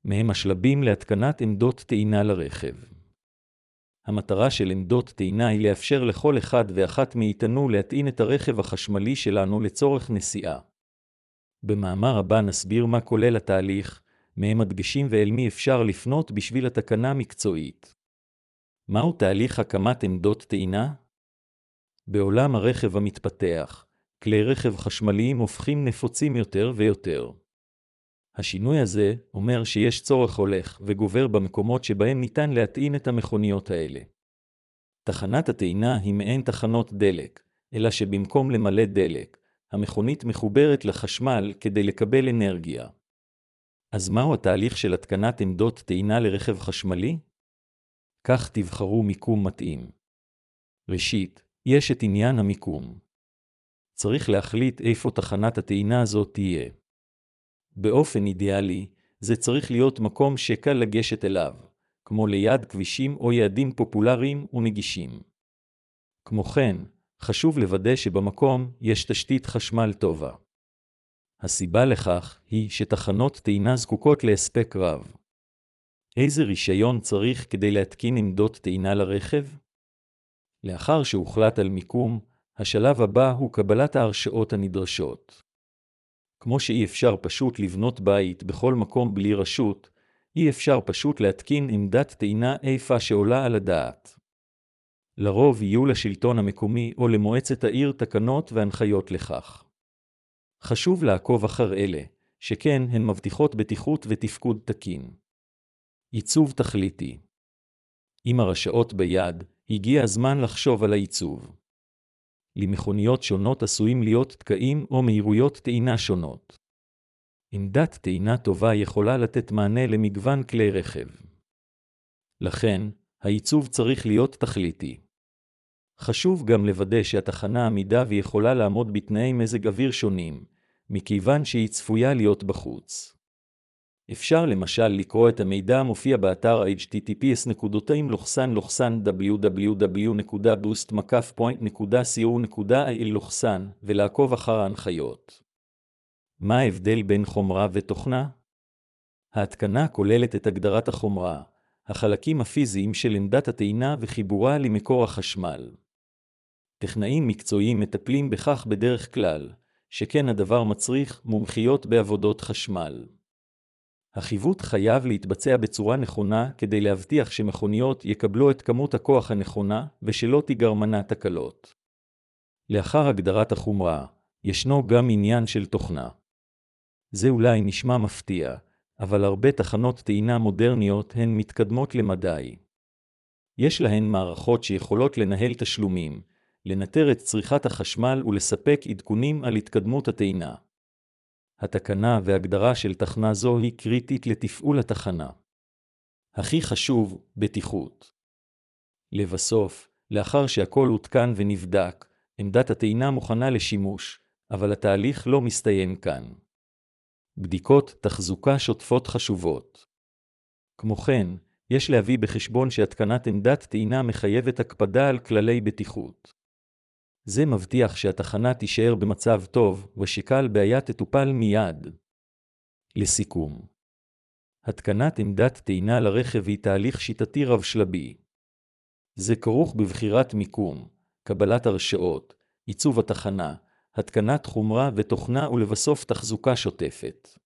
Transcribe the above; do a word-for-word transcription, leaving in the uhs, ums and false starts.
מהם השלבים להתקנת עמדות טעינה לרכב. המטרה של עמדות טעינה היא לאפשר לכל אחד ואחת מאיתנו להטעין את הרכב החשמלי שלנו לצורך נסיעה. במאמר הבא נסביר מה כולל התהליך, מהם הדגשים ואל מי אפשר לפנות בשביל התקנה מקצועית. מהו תהליך הקמת עמדות טעינה? בעולם הרכב המתפתח, כלי רכב חשמליים הופכים נפוצים יותר ויותר. השינוי הזה אומר שיש צורך הולך וגובר במקומות שבהם ניתן להטעין את המכוניות האלה. תחנת הטעינה היא מעין תחנות דלק, אלא שבמקום למלא דלק, המכונית מחוברת לחשמל כדי לקבל אנרגיה. אז מהו התהליך של התקנת עמדות טעינה לרכב חשמלי? כך תבחרו מיקום מתאים. ראשית, יש את עניין המיקום. צריך להחליט איפה תחנת הטעינה הזאת תהיה. באופן אידיאלי, זה צריך להיות מקום שקל לגשת אליו, כמו ליד כבישים או יעדים פופולריים ונגישים. כמו כן, חשוב לוודא שבמקום יש תשתית חשמל טובה. הסיבה לכך היא שתחנות טעינה זקוקות להספק רב. איזה רישיון צריך כדי להתקין עמדות טעינה לרכב? לאחר שהוחלט על מיקום, השלב הבא הוא קבלת ההרשאות הנדרשות. כמו שאי אפשר פשוט לבנות בית בכל מקום בלי רשות, אי אפשר פשוט להתקין עמדת טעינה איפה שעולה על הדעת. לרוב יהיו לשלטון המקומי או למועצת העיר תקנות והנחיות לכך. חשוב לעקוב אחר אלה, שכן הן מבטיחות בטיחות ותפקוד תקין. עיצוב תכליתי. עם הרשאות ביד, הגיע הזמן לחשוב על העיצוב. למכוניות שונות עשויים להיות תקעים או מהירויות טעינה שונות. עמדת טעינה טובה יכולה לתת מענה למגוון כלי רכב. לכן, העיצוב צריך להיות תכליתי. חשוב גם לוודא שהתחנה עמידה ויכולה לעמוד בתנאי מזג אוויר שונים, מכיוון שהיא צפויה להיות בחוץ. אפשר למשל לקרוא את המידע המופיע באתר אייץ' טי טי פי אס דאבליו דאבליו דאבליו נקודה בוסט מקף פוינט נקודה סי או נקודה איי אל ולעקוב אחר ההנחיות. מה ההבדל בין חומרה ותוכנה? ההתקנה כוללת את הגדרת החומרה, החלקים הפיזיים של עמדת הטעינה וחיבורה למקור החשמל. טכנאים מקצועיים מטפלים בכך בדרך כלל, שכן הדבר מצריך מומחיות בעבודות חשמל. החיווט חייב להתבצע בצורה נכונה כדי להבטיח שמכוניות יקבלו את כמות הכוח הנכונה ושלא תיגרמנה תקלות. לאחר הגדרת החומרה, ישנו גם עניין של תוכנה. זה אולי נשמע מפתיע, אבל הרבה תחנות טעינה מודרניות הן מתקדמות למדי. יש להן מערכות שיכולות לנהל תשלומים, לנטר את צריכת החשמל ולספק עדכונים על התקדמות הטעינה. התקנה והגדרה של תחנה זו היא קריטית לתפעול התחנה. הכי חשוב, בטיחות. לבסוף, לאחר שהכל הותקן ונבדק, עמדת הטעינה מוכנה לשימוש, אבל התהליך לא מסתיים כאן. בדיקות תחזוקה שוטפות חשובות. כמו כן, יש להביא בחשבון שהתקנת עמדת טעינה מחייבת הקפדה על כללי בטיחות. זה מבטיח שהתחנה תישאר במצב טוב ושקל בעיה תטופל מיד. לסיכום, התקנת עמדת טעינה לרכב היא תהליך שיטתי רב שלבי. זה כרוך בבחירת מיקום, קבלת הרשאות, עיצוב התחנה, התקנת חומרה ותוכנה ולבסוף תחזוקה שוטפת.